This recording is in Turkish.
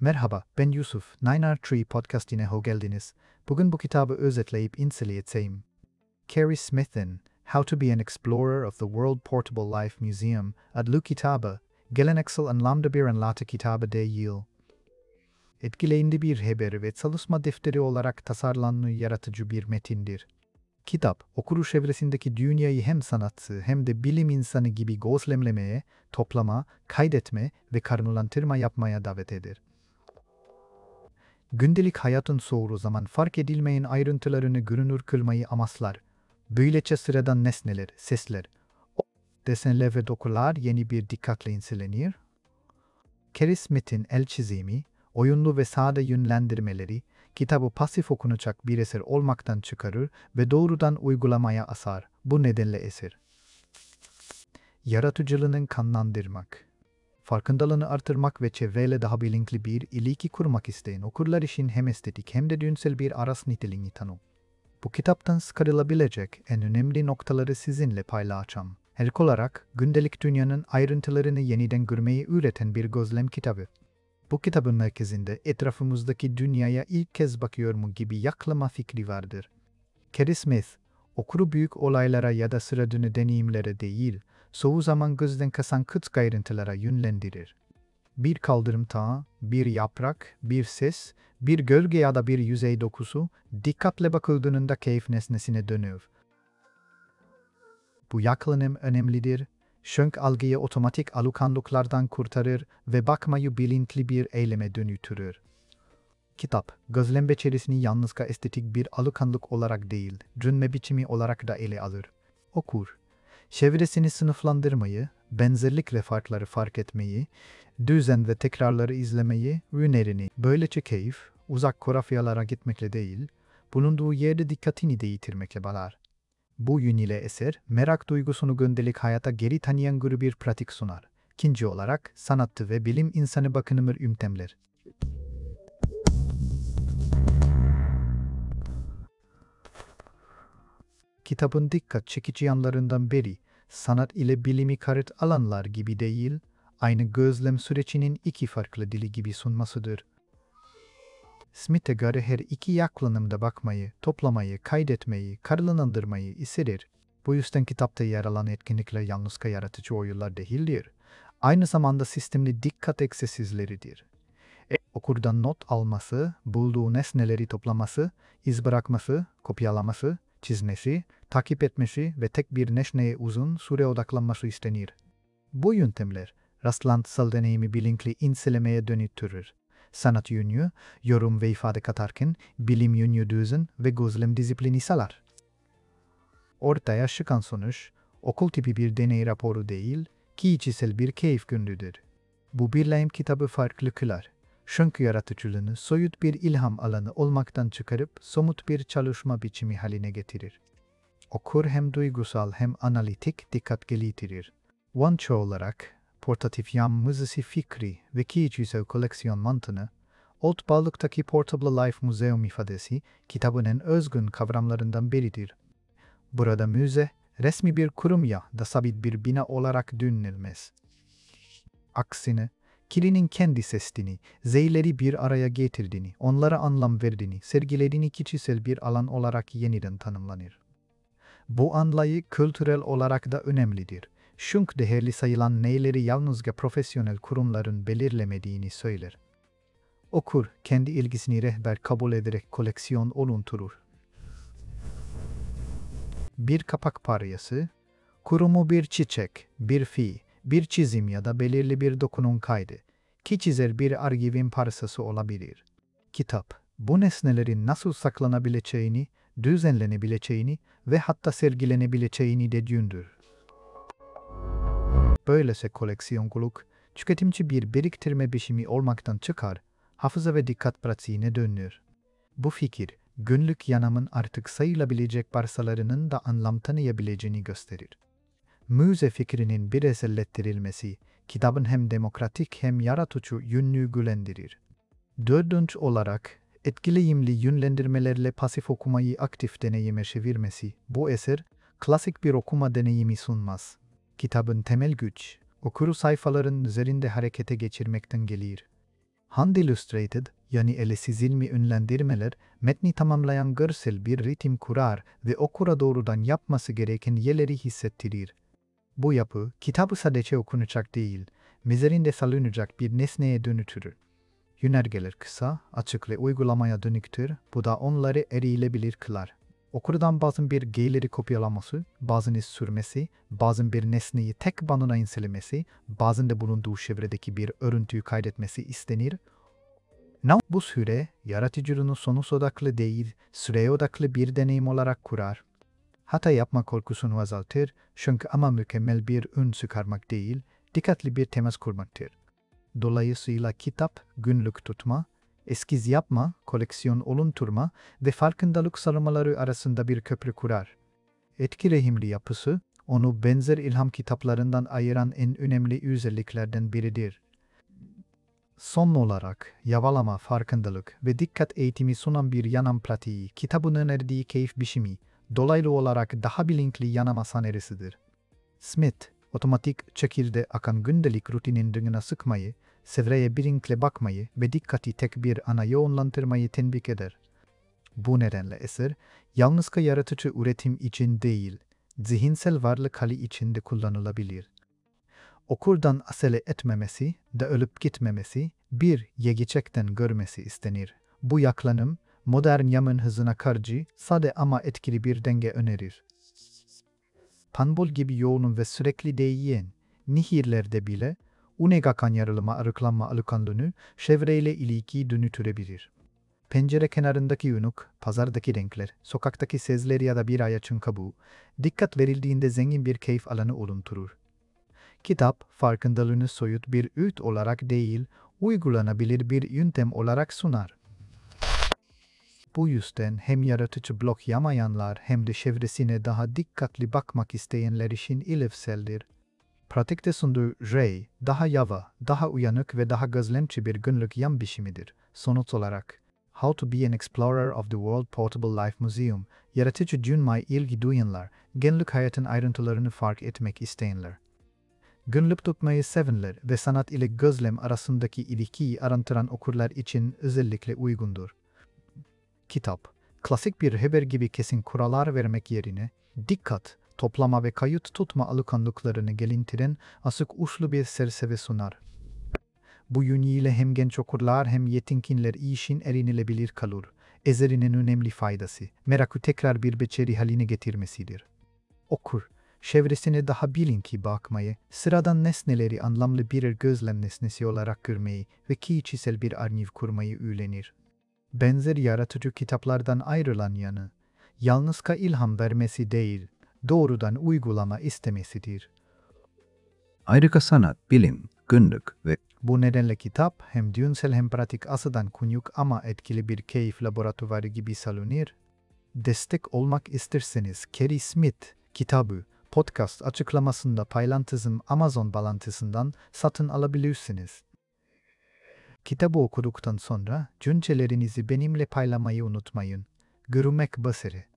Merhaba, ben Yusuf. Nine Tree podcastine hoş geldiniz. Bugün bu kitabı özetleyip inceleyeceğim. Carrie Smith'in How to be an Explorer of the World Portable Life Museum adlı kitabı, geleneksel anlamda bir anlatı kitabı değil. Etkileyici bir haber ve çalışma defteri olarak tasarlanmış yaratıcı bir metindir. Kitap, okuru çevresindeki dünyayı hem sanatçı hem de bilim insanı gibi gözlemlemeye, toplama, kaydetme ve karnılandırma yapmaya davet eder. Gündelik hayatın çoğu zaman fark edilmeyen ayrıntılarını görünür kılmayı amaçlar. Böylece sıradan nesneler, sesler, desenler ve dokular yeni bir dikkatle incelenir. Carrie Smith'in el çizimi, oyunlu ve sade yönlendirmeleri, kitabı pasif okunacak bir eser olmaktan çıkarır ve doğrudan uygulamaya asar. Bu nedenle eser. Yaratıcılığını kanlandırmak. Farkındalığını artırmak ve çevreyle daha bilinçli bir ilişki kurmak isteyen okurlar için hem estetik hem de dünsel bir aras niteliğini tanım. Bu kitaptan çıkarılabilecek en önemli noktaları sizinle paylaşacağım. İlk olarak gündelik dünyanın ayrıntılarını yeniden görmeyi üreten bir gözlem kitabı. Bu kitabın merkezinde etrafımızdaki dünyaya ilk kez bakıyor mu gibi yaklama fikri vardır. Carrie Smith, okuru büyük olaylara ya da sıradanı deneyimlere değil, çoğu zaman gözden kaçan küçük ayrıntılara yönlendirir. Bir kaldırım tağı, bir yaprak, bir ses, bir gölge ya da bir yüzey dokusu dikkatle bakıldığında keyif nesnesine dönür. Bu yaklanım önemlidir, çünkü algıyı otomatik alışkanlıklardan kurtarır ve bakmayı bilinçli bir eyleme dönüştürür. Kitap, gözlem becerisini yalnızca estetik bir alışkanlık olarak değil, düşünme biçimi olarak da ele alır. Okur, çevresini sınıflandırmayı, benzerlik ve farkları fark etmeyi, düzen ve tekrarları izlemeyi önerini. Böylece keyif, uzak coğrafyalara gitmekle değil, bulunduğu yerde dikkatini de yitirmekle bağlar. Bu yönüyle eser, merak duygusunu gündelik hayata geri tanıyan bir pratik sunar. İkinci olarak, sanatçı ve bilim insanı bakınımı yöntemler. Kitabın dikkat çekici yanlarından biri, sanat ile bilimi karıt alanlar gibi değil, aynı gözlem sürecinin iki farklı dili gibi sunmasıdır. Smith'e göre her iki yaklanımda bakmayı, toplamayı, kaydetmeyi, karşılandırmayı istedir. Bu yüzden kitapta yer alan etkinlikler yalnızca yaratıcı oyunlar değildir. Aynı zamanda sistemli dikkat egzersizleridir. Okurdan not alması, bulduğu nesneleri toplaması, iz bırakması, kopyalaması, çizmesi, takip etmesi ve tek bir nesneye uzun süre odaklanması istenir. Bu yöntemler, rastlantısal deneyimi bilinçli incelemeye dönüştürür. Sanat yönü, yorum ve ifade katarken bilim yönü düzen ve gözlem disiplini sağlar. Ortaya çıkan sonuç, okul tipi bir deney raporu değil, kişisel bir keyif günlüğüdür. Bu birleşim kitabı farklı kılar. Çünkü yaratıcılığını soyut bir ilham alanı olmaktan çıkarıp somut bir çalışma biçimi haline getirir. Okur hem duygusal hem analitik dikkat geliştirir. Vanço olarak, portatif yan müzesi fikri ve kişisel koleksiyon mantığını, Old Balık'taki Portable Life Museum ifadesi kitabın en özgün kavramlarından biridir. Burada müze, resmi bir kurum ya da sabit bir bina olarak düşünülmez. Aksine, Kirinin kendi sesini, zeyleri bir araya getirdiğini, onlara anlam verdiğini, sergilediğini kişisel bir alan olarak yeniden tanımlanır. Bu anlayı kültürel olarak da önemlidir. Çünkü değerli sayılan neyleri yalnızca profesyonel kurumların belirlemediğini söyler. Okur, kendi ilgisini rehber kabul ederek koleksiyon oluşturur. Bir kapak parçası, kurumu bir çiçek, bir fi, bir çizim ya da belirli bir dokunun kaydı, ki çizer bir arşivin parçası olabilir. Kitap, bu nesnelerin nasıl saklanabileceğini, düzenlenebileceğini ve hatta sergilenebileceğini de düşündürür. Böylece koleksiyonculuk, tüketimci bir biriktirme biçimi olmaktan çıkar, hafıza ve dikkat pratiğine dönür. Bu fikir, günlük yanamın artık sayılabilecek parçalarının da anlam tanıyabileceğini gösterir. Müze fikrinin bireyselleştirilmesi, kitabın hem demokratik hem yaratıcı yönünü güçlendirir. Dördüncü olarak, etkileyimli yönlendirmelerle pasif okumayı aktif deneyime çevirmesi, bu eser, klasik bir okuma deneyimi sunmaz. Kitabın temel güç, okuru sayfaların üzerinde harekete geçirmekten gelir. Hand Illustrated, yani eli çizilmiş ünlendirmeler, metni tamamlayan görsel bir ritim kurar ve okura doğrudan yapması gereken yerleri hissettirir. Bu yapı, kitabı sadece okunacak değil, mezarinde salınacak bir nesneye dönüştürür. Yönergeler kısa, açık ve uygulamaya dönüktür, bu da onları erilebilir kılar. Okurdan bazen bir geyleri kopyalaması, bazen iz sürmesi, bazen bir nesneyi tek bandına inselemesi, bazen de bulunduğu çevredeki bir örüntüyü kaydetmesi istenir. Bu süre, yaratıcılığının sonuç odaklı değil, süreye odaklı bir deneyim olarak kurar. Hata yapma korkusunu azaltır, çünkü ama mükemmel bir ün çıkarmak değil, dikkatli bir temas kurmaktır. Dolayısıyla kitap, günlük tutma, eskiz yapma, koleksiyon olunturma ve farkındalık sarılmaları arasında bir köprü kurar. Etkileyimli yapısı, onu benzer ilham kitaplarından ayıran en önemli özelliklerden biridir. Son olarak, yavalama, farkındalık ve dikkat eğitimi sunan bir yanam pratiği, kitabın önerdiği keyif biçimi, dolaylı olarak daha bilinçli yanama sanerisidir. Smith, otomatik şekilde akan gündelik rutinin dışına sıkmayı, çevreye bilinçle bakmayı ve dikkati tek bir ana yoğunlaştırmayı tembik eder. Bu nedenle eser, yalnızca yaratıcı üretim için değil, zihinsel varlık hali için de kullanılabilir. Okurdan asele etmemesi de ölüp gitmemesi, bir gerçekten görmesi istenir. Bu yaklanım, modern yaman hızına karşı sade ama etkili bir denge önerir. Panbol gibi yoğun ve sürekli değişen nehirlerde bile unegakan yarılıma arıklanma alışkanlığını çevreyle ilişkiyi dönüştürebilir. Pencere kenarındaki yunuk, pazardaki renkler, sokaktaki sesler ya da bir ağaçın kabuğu, dikkat verildiğinde zengin bir keyif alanı oluşturur. Kitap, farkındalığını soyut bir öğüt olarak değil, uygulanabilir bir yöntem olarak sunar. Bu yüzden hem yaratıcı blok yamayanlar hem de çevresine daha dikkatli bakmak isteyenler için ilevseldir. Pratikte sunduğu Ray, daha yava, daha uyanık ve daha gözlemci bir günlük yam biçimidir. Sonuç olarak, How to be an Explorer of the World Portable Life Museum, yaratıcı düşünmeye ilgi duyanlar, günlük hayatın ayrıntılarını fark etmek isteyenler. Günlük tutmayı sevenler ve sanat ile gözlem arasındaki ilişkiyi arantıran okurlar için özellikle uygundur. Kitap, klasik bir haber gibi kesin kurallar vermek yerine, dikkat, toplama ve kayıt tutma alışkanlıklarını gelintiren açık uçlu bir çerçeve sunar. Bu yönüyle hem genç okurlar hem yetkinler işin erinilebilir kalır. Eserinin önemli faydası, merakı tekrar bir beceri haline getirmesidir. Okur, çevresine daha bilinçli bakmayı, sıradan nesneleri anlamlı birer gözlem nesnesi olarak görmeyi ve kişisel bir arşiv kurmayı öğrenir. Benzer yaratıcı kitaplardan ayrılan yanı, yalnızca ilham vermesi değil, doğrudan uygulama istemesidir. Ayrıca sanat, bilim, günlük ve Bu nedenle kitap hem düşünsel hem pratik açıdan küçük ama etkili bir keyif laboratuvarı gibi salınır. Destek olmak isterseniz Kerry Smith kitabı podcast açıklamasında paylaştığım Amazon bağlantısından satın alabilirsiniz. Kitabı okuduktan sonra düşüncelerinizi benimle paylaşmayı unutmayın. Görüşmek üzere.